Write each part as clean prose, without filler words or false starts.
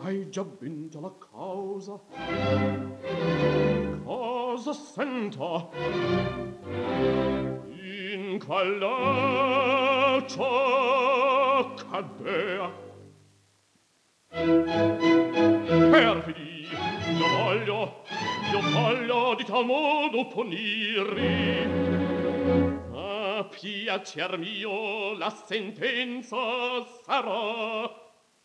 hai già vinto la causa. Cosa sento? In calaccio cadea. Perfidi, io voglio di tal modo punirri. A piacer mio la sentenza sarà.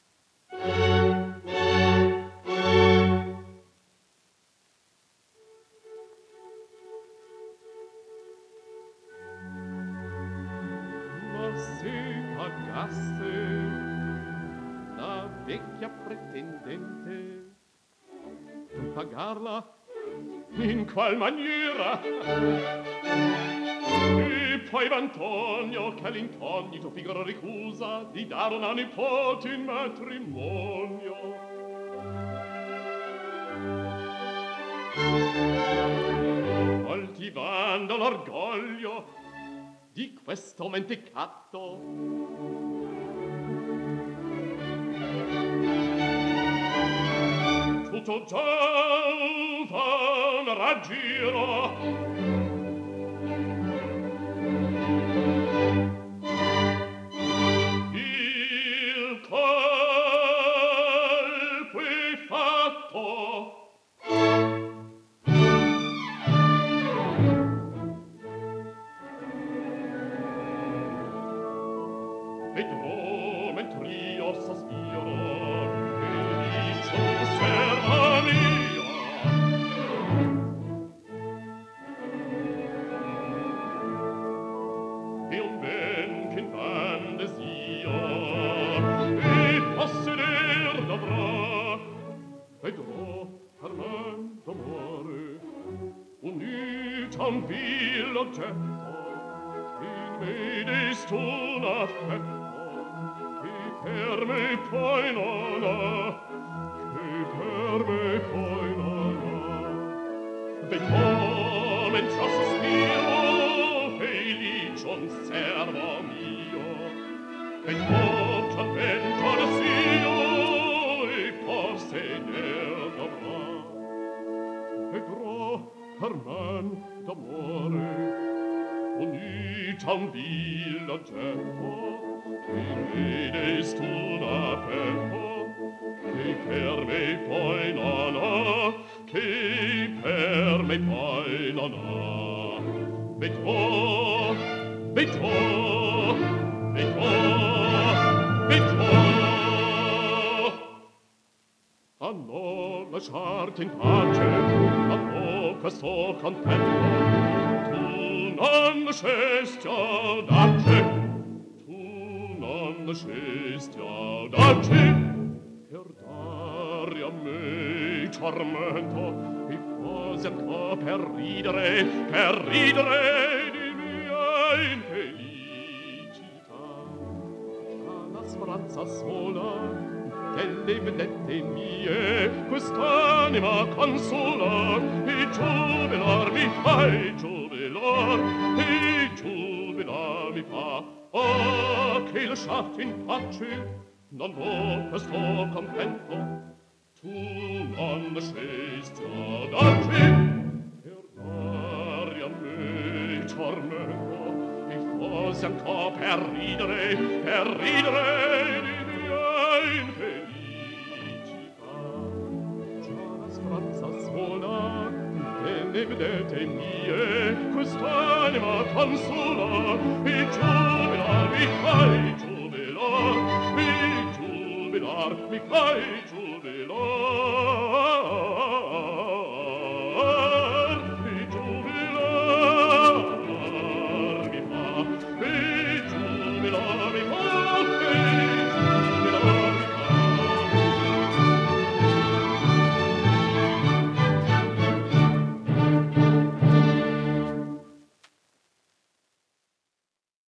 Ma se pagasse la vecchia pretendente, pagarla in qual maniera? E poi Antonio che all'incognito figura ricusa di dare una nipote in matrimonio. Coltivando l'orgoglio di questo mentecato, tutto giova un raggiro. Il colpo è fatto. Vedrò mentr'io sospiro e dicio serva mia. E un ben che in van desio e posseder dovrà. Vedrò Armando d'amore unita a un vil oggetto in me desti un affetto che per me poi non ha, che per me poi non ha. Vedrò mentre sospiro felice servo mio, vedrò che vento desio e posseder dovrà. Vedrò Carmen d'amore unita a un vil oggetto che vedest un affetto che per me poi non ha, che per me poi non ha. Vedrò, vedrò, vedrò, vedrò. A non lasciarti in pace, a no questo contento, tu non scesti audace, tu non scesti audace, per dare a me tormento, e quasi ancora per ridere di mia infelicità. Tra la speranza sola delle vedette mie quest'anima consola e giubilar mi fa, e giubilar mi fa. Oh, che lasciati in pace non vo questo contento, tu non scesti audace per dare a me il tormento e fosse ancora per ridere di mia infelicità. Già la speranza sola delle vedete mie quest'anima consola e giubilar mi fai giubilar mi fai giubilar.